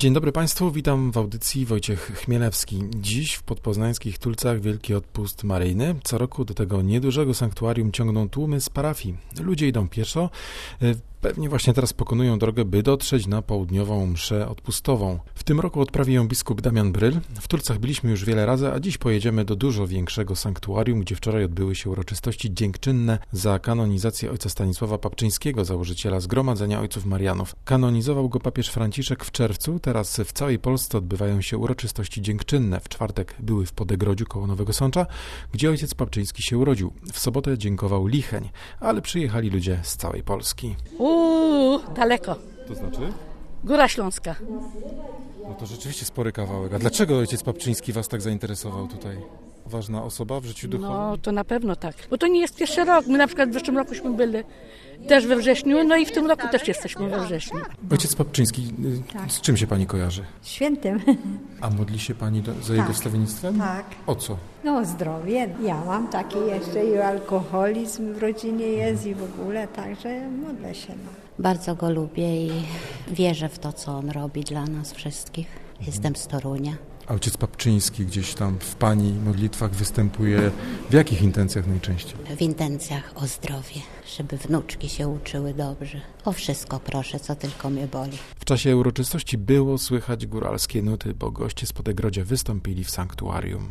Dzień dobry Państwu, witam w audycji Wojciech Chmielewski. Dziś w podpoznańskich Tulcach Wielki Odpust Maryjny. Co roku do tego niedużego sanktuarium ciągną tłumy z parafii. Ludzie idą pieszo, pewnie właśnie teraz pokonują drogę, by dotrzeć na południową mszę odpustową. W tym roku odprawi ją biskup Damian Bryl. W Tulcach byliśmy już wiele razy, a dziś pojedziemy do dużo większego sanktuarium, gdzie wczoraj odbyły się uroczystości dziękczynne za kanonizację ojca Stanisława Papczyńskiego, założyciela Zgromadzenia Ojców Marianów. Kanonizował go papież Franciszek w czerwcu, teraz w całej Polsce odbywają się uroczystości dziękczynne. W czwartek były w Podegrodziu koło Nowego Sącza, gdzie ojciec Papczyński się urodził. W sobotę dziękował Licheń, ale przyjechali ludzie z całej Polski. Daleko. To znaczy? Góra Śląska. No to rzeczywiście spory kawałek. A dlaczego ojciec Papczyński was tak zainteresował tutaj? Ważna osoba w życiu duchowym? No to na pewno tak. Bo to nie jest pierwszy rok. My na przykład w zeszłym rokuśmy byli też we wrześniu, no i w tym roku też jesteśmy we wrześniu. Ojciec Papczyński, z czym się pani kojarzy? Świętym. A modli się pani za jego wstawiennictwem? Tak. O co? No o zdrowie. Ja mam taki jeszcze i alkoholizm w rodzinie jest i w ogóle, także modlę się. Bardzo go lubię i wierzę w to, co on robi dla nas wszystkich. Jestem z Torunia. A ojciec Papczyński gdzieś tam w pani modlitwach występuje w jakich intencjach najczęściej? W intencjach o zdrowie, żeby wnuczki się uczyły dobrze. O wszystko proszę, co tylko mnie boli. W czasie uroczystości było słychać góralskie nuty, bo goście z Podegrodzia wystąpili w sanktuarium.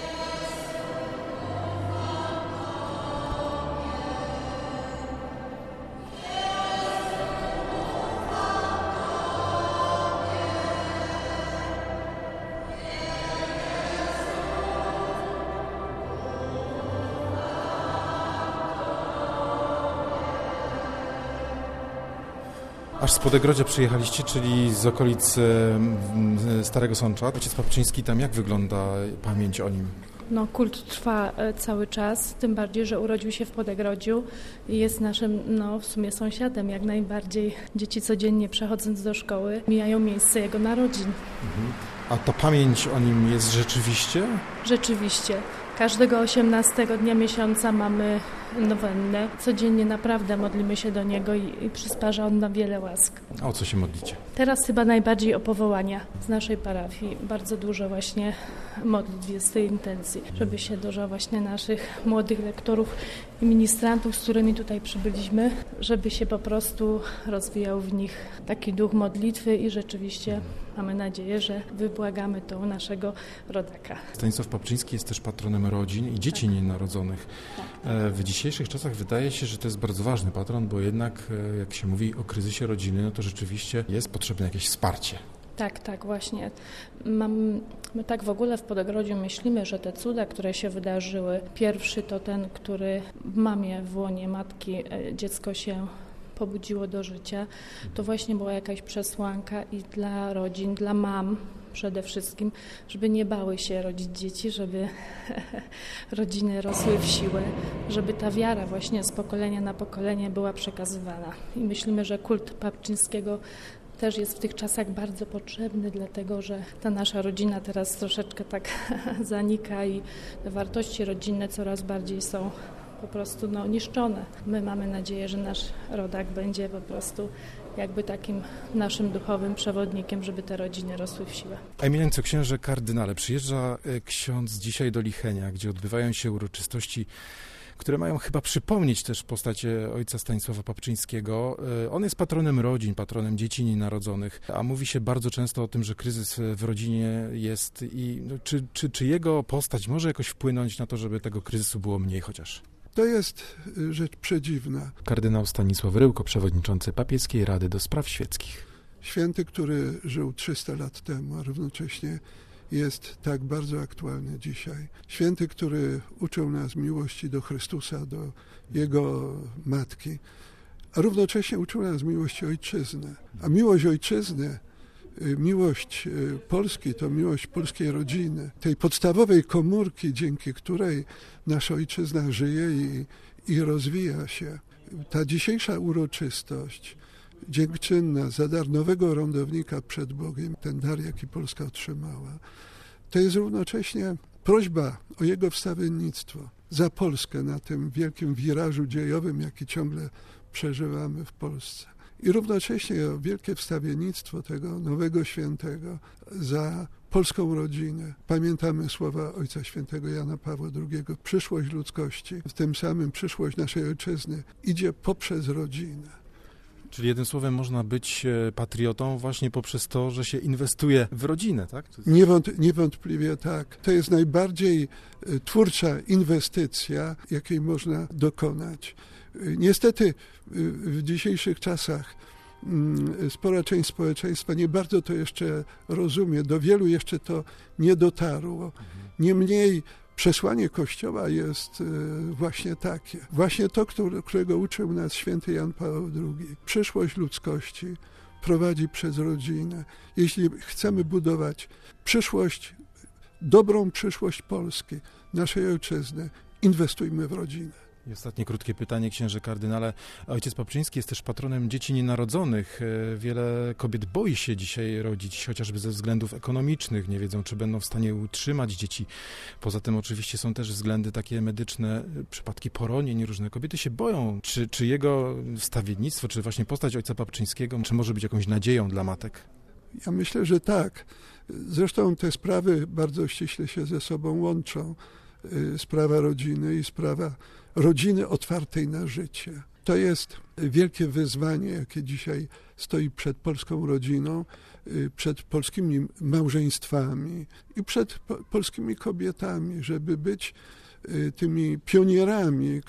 Aż z Podegrodzia przyjechaliście, czyli z okolic Starego Sącza. Ojciec Papczyński, tam jak wygląda pamięć o nim? No, kult trwa cały czas, tym bardziej, że urodził się w Podegrodziu i jest naszym, w sumie sąsiadem jak najbardziej. Dzieci codziennie przechodząc do szkoły mijają miejsce jego narodzin. A ta pamięć o nim jest rzeczywiście? Rzeczywiście. Każdego 18 dnia miesiąca mamy nowennę. Codziennie naprawdę modlimy się do niego i przysparza on nam wiele łask. A o co się modlicie? Teraz chyba najbardziej o powołania z naszej parafii. Bardzo dużo właśnie modlitw jest z tej intencji, żeby się dużo właśnie naszych młodych lektorów i ministrantów, z którymi tutaj przybyliśmy, żeby się po prostu rozwijał w nich taki duch modlitwy i rzeczywiście mamy nadzieję, że wybłagamy to u naszego rodaka. Stanisław Papczyński jest też patronem rodzin i dzieci nienarodzonych. W dzisiejszych czasach wydaje się, że to jest bardzo ważny patron, bo jednak jak się mówi o kryzysie rodziny, no to rzeczywiście jest potrzebne jakieś wsparcie. Tak, właśnie. My tak w ogóle w Podegrodziu myślimy, że te cuda, które się wydarzyły, pierwszy to ten, który w mamie, w łonie matki dziecko się pobudziło do życia, to właśnie była jakaś przesłanka i dla rodzin, dla mam przede wszystkim, żeby nie bały się rodzić dzieci, żeby rodziny rosły w siłę, żeby ta wiara właśnie z pokolenia na pokolenie była przekazywana. I myślimy, że kult Papczyńskiego też jest w tych czasach bardzo potrzebny, dlatego że ta nasza rodzina teraz troszeczkę tak zanika i te wartości rodzinne coraz bardziej są po prostu niszczone. My mamy nadzieję, że nasz rodak będzie po prostu jakby takim naszym duchowym przewodnikiem, żeby te rodziny rosły w siłę. Eminencjo, księże kardynale, przyjeżdża ksiądz dzisiaj do Lichenia, gdzie odbywają się uroczystości, które mają chyba przypomnieć też postacie ojca Stanisława Papczyńskiego. On jest patronem rodzin, patronem dzieci nienarodzonych, a mówi się bardzo często o tym, że kryzys w rodzinie jest i czy jego postać może jakoś wpłynąć na to, żeby tego kryzysu było mniej chociaż? To jest rzecz przedziwna. Kardynał Stanisław Ryłko, przewodniczący Papieskiej Rady do Spraw Świeckich. Święty, który żył 300 lat temu, a równocześnie jest tak bardzo aktualny dzisiaj. Święty, który uczył nas miłości do Chrystusa, do Jego Matki, a równocześnie uczył nas miłości ojczyzny. A miłość ojczyzny, miłość Polski to miłość polskiej rodziny, tej podstawowej komórki, dzięki której nasza ojczyzna żyje i rozwija się. Ta dzisiejsza uroczystość dziękczynna za dar nowego orędownika przed Bogiem, ten dar, jaki Polska otrzymała, to jest równocześnie prośba o jego wstawiennictwo za Polskę na tym wielkim wirażu dziejowym, jaki ciągle przeżywamy w Polsce. i równocześnie wielkie wstawiennictwo tego nowego świętego za polską rodzinę. Pamiętamy słowa Ojca Świętego Jana Pawła II. Przyszłość ludzkości, w tym samym przyszłość naszej ojczyzny idzie poprzez rodzinę. Czyli jednym słowem można być patriotą właśnie poprzez to, że się inwestuje w rodzinę, tak? Niewątpliwie tak. To jest najbardziej twórcza inwestycja, jakiej można dokonać. Niestety w dzisiejszych czasach spora część społeczeństwa nie bardzo to jeszcze rozumie, do wielu jeszcze to nie dotarło. Niemniej przesłanie Kościoła jest właśnie takie. Właśnie to, którego uczył nas święty Jan Paweł II. Przyszłość ludzkości prowadzi przez rodzinę. Jeśli chcemy budować dobrą przyszłość Polski, naszej ojczyzny, inwestujmy w rodzinę. I ostatnie krótkie pytanie, księże kardynale. Ojciec Paprzyński jest też patronem dzieci nienarodzonych. Wiele kobiet boi się dzisiaj rodzić, chociażby ze względów ekonomicznych. Nie wiedzą, czy będą w stanie utrzymać dzieci. Poza tym oczywiście są też względy takie medyczne, przypadki poronień. Różne kobiety się boją. Czy jego wstawiennictwo, czy właśnie postać ojca Paprzyńskiego, czy może być jakąś nadzieją dla matek? Ja myślę, że tak. Zresztą te sprawy bardzo ściśle się ze sobą łączą. Sprawa rodziny i sprawa rodziny otwartej na życie. To jest wielkie wyzwanie, jakie dzisiaj stoi przed polską rodziną, przed polskimi małżeństwami i przed polskimi kobietami, żeby być tymi pionierami,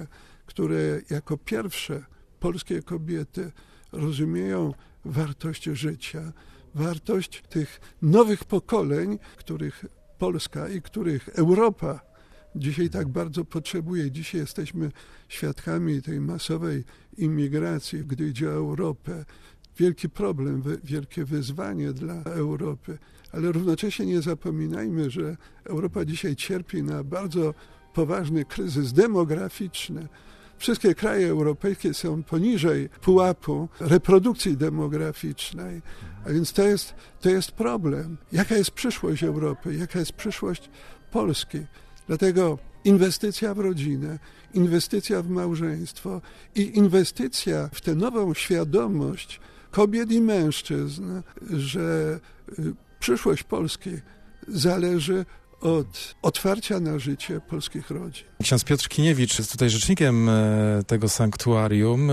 które jako pierwsze polskie kobiety rozumieją wartość życia, wartość tych nowych pokoleń, których Polska i których Europa dzisiaj tak bardzo potrzebuje. Dzisiaj jesteśmy świadkami tej masowej imigracji, gdy idzie o Europę. Wielki problem, wielkie wyzwanie dla Europy, ale równocześnie nie zapominajmy, że Europa dzisiaj cierpi na bardzo poważny kryzys demograficzny. Wszystkie kraje europejskie są poniżej pułapu reprodukcji demograficznej, a więc to jest problem. Jaka jest przyszłość Europy? Jaka jest przyszłość Polski? Dlatego inwestycja w rodzinę, inwestycja w małżeństwo i inwestycja w tę nową świadomość kobiet i mężczyzn, że przyszłość Polski zależy od otwarcia na życie polskich rodzin. Ksiądz Piotr Kiniewicz jest tutaj rzecznikiem tego sanktuarium.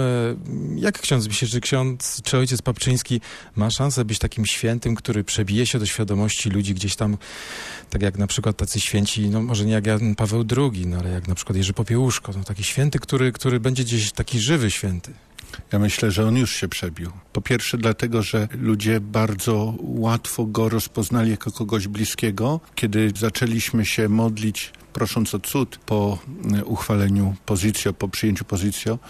Jak ksiądz myśli, czy ojciec Paprzyński ma szansę być takim świętym, który przebije się do świadomości ludzi gdzieś tam, tak jak na przykład tacy święci, no może nie jak Jan Paweł II, no ale jak na przykład Jerzy Popiełuszko, no taki święty, który będzie gdzieś taki żywy święty? Ja myślę, że on już się przebił. Po pierwsze dlatego, że ludzie bardzo łatwo go rozpoznali jako kogoś bliskiego. Kiedy zaczęliśmy się modlić, prosząc o cud po uchwaleniu pozycjo, po przyjęciu pozycjo,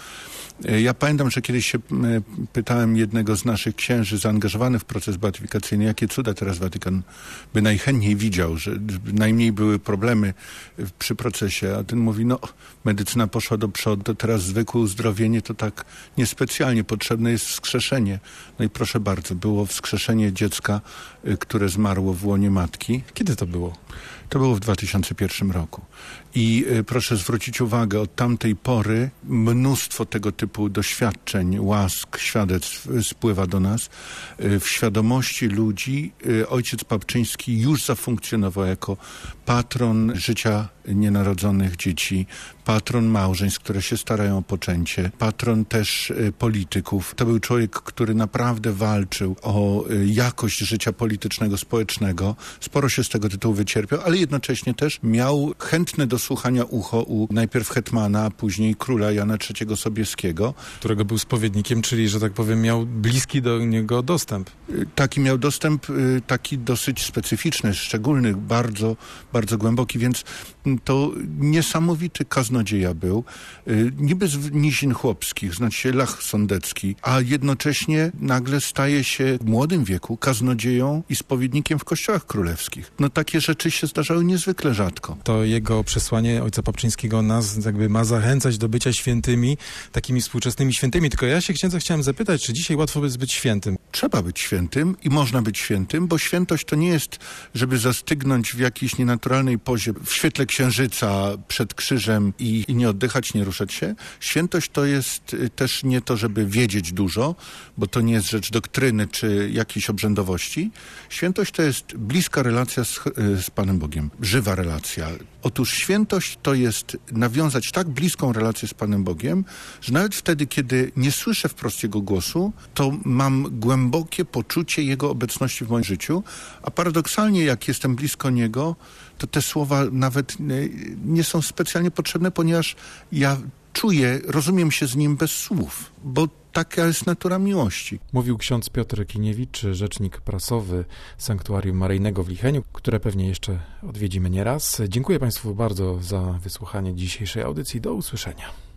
ja pamiętam, że kiedyś się pytałem jednego z naszych księży zaangażowanych w proces beatyfikacyjny, jakie cuda teraz Watykan by najchętniej widział, że najmniej były problemy przy procesie, a ten mówi, no medycyna poszła do przodu, to teraz zwykłe uzdrowienie to tak niespecjalnie, potrzebne jest wskrzeszenie. No i proszę bardzo, było wskrzeszenie dziecka, które zmarło w łonie matki. Kiedy to było? To było w 2001 roku. I proszę zwrócić uwagę, od tamtej pory mnóstwo tego typu doświadczeń, łask, świadectw spływa do nas. W świadomości ludzi ojciec Paprzyński już zafunkcjonował jako patron życia nienarodzonych dzieci, patron małżeństw, które się starają o poczęcie, patron też polityków. To był człowiek, który naprawdę walczył o jakość życia politycznego, społecznego. Sporo się z tego tytułu wycierpiał, ale jednocześnie też miał chętne do słuchania ucho u najpierw hetmana, a później króla Jana III Sobieskiego. Którego był spowiednikiem, czyli, że tak powiem, miał bliski do niego dostęp. Taki miał dostęp, taki dosyć specyficzny, szczególny, bardzo, bardzo głęboki, więc to niesamowity kaznodzieja był. Niby z nizin chłopskich, znaczy Lach Sądecki, a jednocześnie nagle staje się w młodym wieku kaznodzieją i spowiednikiem w kościołach królewskich. No takie rzeczy się zdarzały niezwykle rzadko. To jego przesłanie ojca Paprzyńskiego nas jakby ma zachęcać do bycia świętymi, takimi współczesnymi świętymi. Tylko ja się księdza chciałem zapytać, czy dzisiaj łatwo jest być świętym? Trzeba być świętym i można być świętym, bo świętość to nie jest, żeby zastygnąć w jakiejś nienaturalnej pozie w świetle księżyca księżyca przed krzyżem i nie oddychać, nie ruszać się. Świętość to jest też nie to, żeby wiedzieć dużo, bo to nie jest rzecz doktryny czy jakiejś obrzędowości. Świętość to jest bliska relacja z Panem Bogiem, żywa relacja. Otóż świętość to jest nawiązać tak bliską relację z Panem Bogiem, że nawet wtedy, kiedy nie słyszę wprost Jego głosu, to mam głębokie poczucie Jego obecności w moim życiu, a paradoksalnie jak jestem blisko Niego, to te słowa nawet nie są specjalnie potrzebne, ponieważ ja czuję, rozumiem się z Nim bez słów, bo taka jest natura miłości. Mówił ksiądz Piotr Kiniewicz, rzecznik prasowy Sanktuarium Maryjnego w Licheniu, które pewnie jeszcze odwiedzimy nieraz. Dziękuję Państwu bardzo za wysłuchanie dzisiejszej audycji. Do usłyszenia.